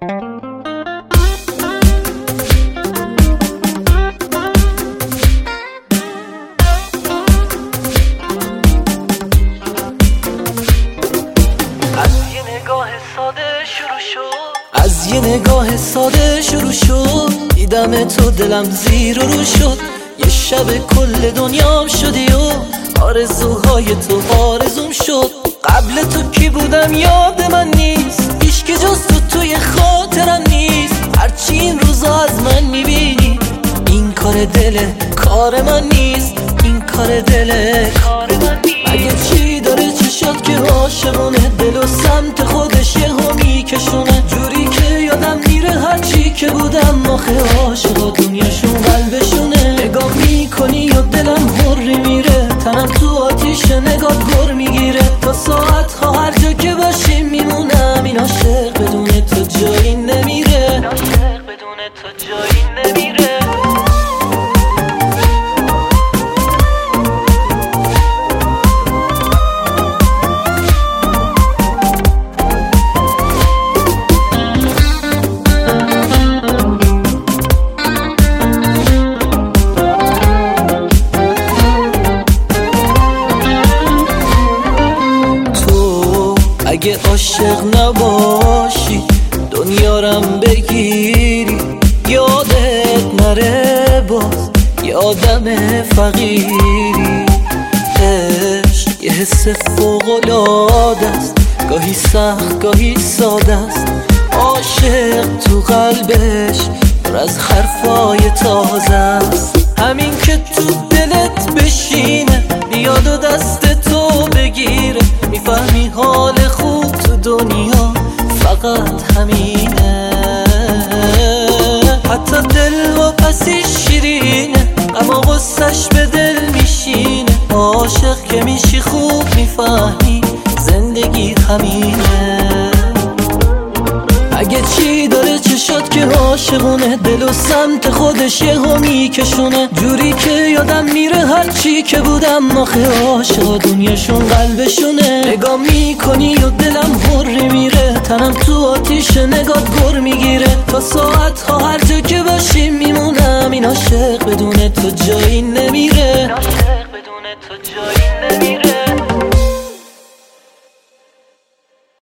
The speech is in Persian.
از یه نگاه ساده شروع شد، دیدم تو دلم زیر و رو شد. یه شب کل دنیام شدی و آرزوهای تو آرزوم شد. قبل تو کی بودم یاد من نیست، هیچ که جز تو توی خاطرم نیست. هرچی این روزا از من میبینی، این کار دله کار من نیست، این کار دله کار من نیست. مگه چی داره چشات که عاشقونه، دل و سمت خودش یهو میکشونه. جوری که یادم میره هرچی که بودم، آخه عاشقا دنیاشون قلبشونه. نگاه میکنی و دلم هری میره، تنم تو آتیش نگاه گر میگیره. تا ساعت ها هر جا که باشیم میمونم، این عاشق بدون تو جایی نمیره، عاشق بدون تو جایی نمیره. اگه عاشق نباشی دنیارم بگیری، یادت نره باز یادم فقیری. عشق یه حس فوق‌العاده است، گاهی سخت گاهی ساده است. عاشق تو قلبش پر از حرفای تازه است. همین که تو دلت بشینه، بیاد و دست تو بگیره. میفهمی حال خوب تو دنیا فقط همینه. حتی دل و پسی شیرینه، اما غصش به دل میشینه. عاشق که میشی خوب میفهمی زندگی همینه. اگه چی داره چشات که عاشقونه، دل و سمت خودش یهو میکشونه. جوری که یادم میره هرچی که بودم، آخه عاشقا دنیاشون قلبشونه. نگاه میکنی و دلم هری میره، تنم تو آتیش نگاه گر میگیره. تا ساعت ها هر جا که باشیم میمونم، این عاشق بدون تو جایی